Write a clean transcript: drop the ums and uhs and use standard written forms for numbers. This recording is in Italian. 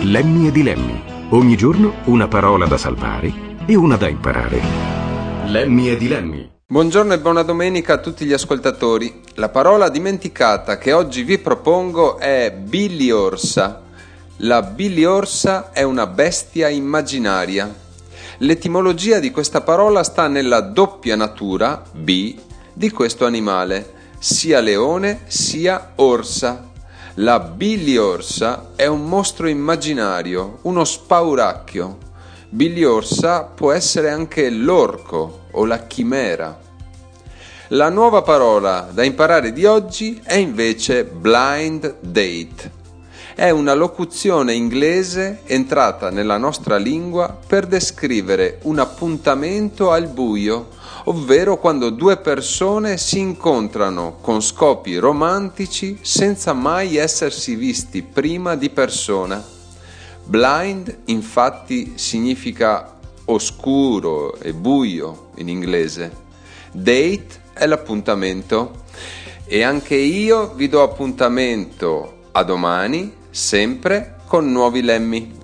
Lemmy e Dilemmi. Ogni giorno una parola da salvare e una da imparare. Lemmy e Dilemmi. Buongiorno e buona domenica a tutti gli ascoltatori. La parola dimenticata che oggi vi propongo è biliorsa. La biliorsa è una bestia immaginaria. L'etimologia di questa parola sta nella doppia natura, bi, di questo animale, sia leone sia orsa. La biliorsa è un mostro immaginario, uno spauracchio. Biliorsa può essere anche l'orco o la chimera. La nuova parola da imparare di oggi è invece blind date. È una locuzione inglese entrata nella nostra lingua per descrivere un appuntamento al buio, ovvero quando due persone si incontrano con scopi romantici senza mai essersi visti prima di persona. Blind infatti significa oscuro e buio in inglese. Date è l'appuntamento e anche io vi do appuntamento a domani, sempre con nuovi lemmi.